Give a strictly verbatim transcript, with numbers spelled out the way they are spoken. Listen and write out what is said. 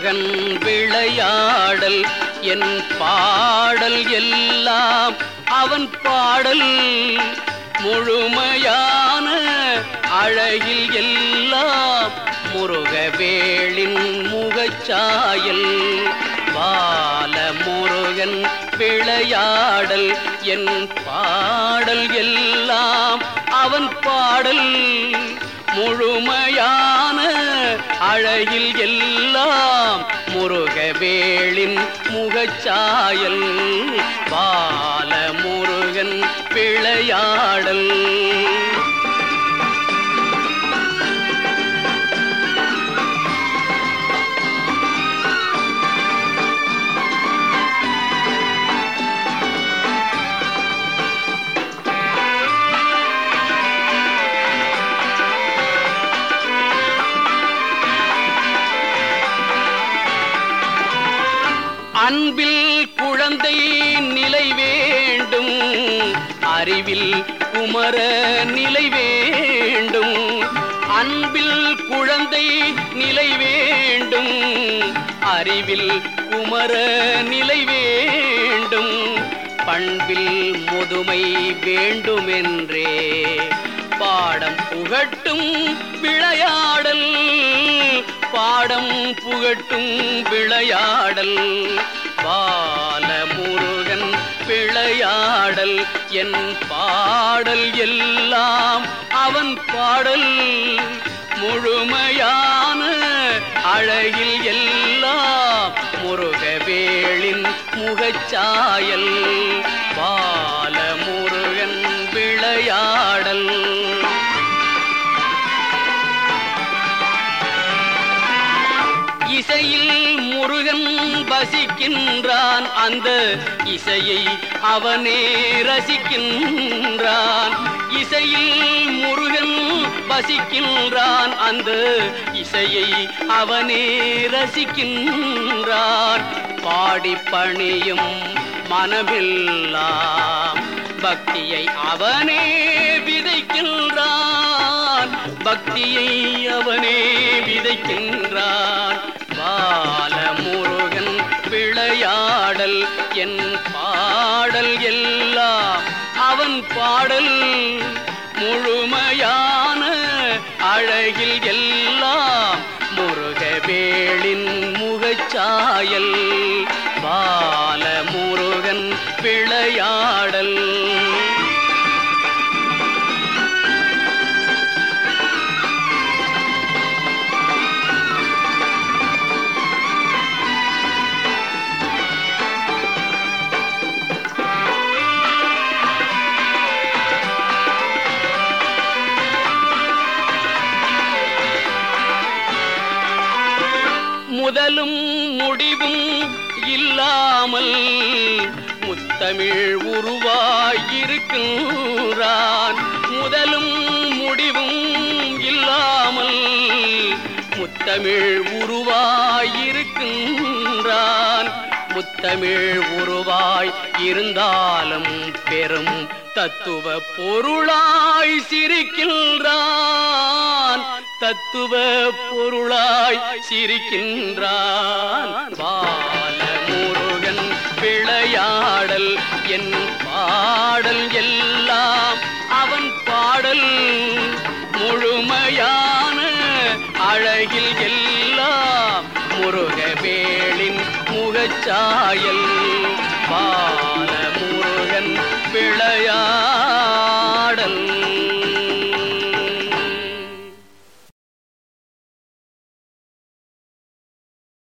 முருகன் விளையாடல் என் பாடல் எல்லாம் அவன் பாடல் முழுமையான அழகில் எல்லாம் முருகவேளின் முகச்சாயல் பால முருகன் விளையாடல் என் பாடல் எல்லாம் அவன் பாடல் முழுமையான அழகில் எல்லாம் முருகவேளின் முகச்சாயல் பால முருகன் விளையாடல் அன்பில் குழந்தை நிலை வேண்டும் அறிவில் குமர நிலை வேண்டும் அன்பில் குழந்தை நிலை வேண்டும் அறிவில் குமர நிலை வேண்டும் பண்பில் முதுமை வேண்டுமென்றே பாடம் புகட்டும் விளையாடல் பாடம் புகட்டும் விளையாடல் பால முருகன் விளையாடல் என் பாடல் எல்லாம் அவன் பாடல் முழுமையான அழகில் எல்லாம் முருகவேளின் முகச்சாயல் பால முருகன் விளையாடல் இசையில் முருகன் வசிக்கின்றான் அந்த இசையை அவனே ரசிக்கின்றான் இசையில் முருகன் வசிக்கின்றான் அந்த இசையை அவனே ரசிக்கின்றான் பாடி பணியும் மனமெல்லாம் பக்தியை அவனே விதைக்கின்றான் பக்தியை அவனே விதைக்கின்றான் பால முருகன் விளையாடல் என் பாடல் எல்லாம் அவன் பாடல் முழுமையான அழகில் எல்லாம் முருகவேளின் முகச்சாயல் பால முருகன் விளையாடல் முதலும் முடிவும் இல்லாமல் முத்தமிழ் உருவாயிருக்கின்றான் முதலும் முடிவும் இல்லாமல் முத்தமிழ் உருவாயிருக்கின்றான் முத்தமிழ் உருவாய் இருந்தாலும் பெரும் தத்துவ பொருளாய் சிரிக்கின்றான் தத்துவ பொருளாய் சிரிக்கின்றான் பால முருகன் விளையாடல் என் பாடல் எல்லாம் அவன் பாடல் முழுமையான அழகில் எல்லாம் முருகவேளின் முகச்சாயல் பால முருகன் விளையாடல்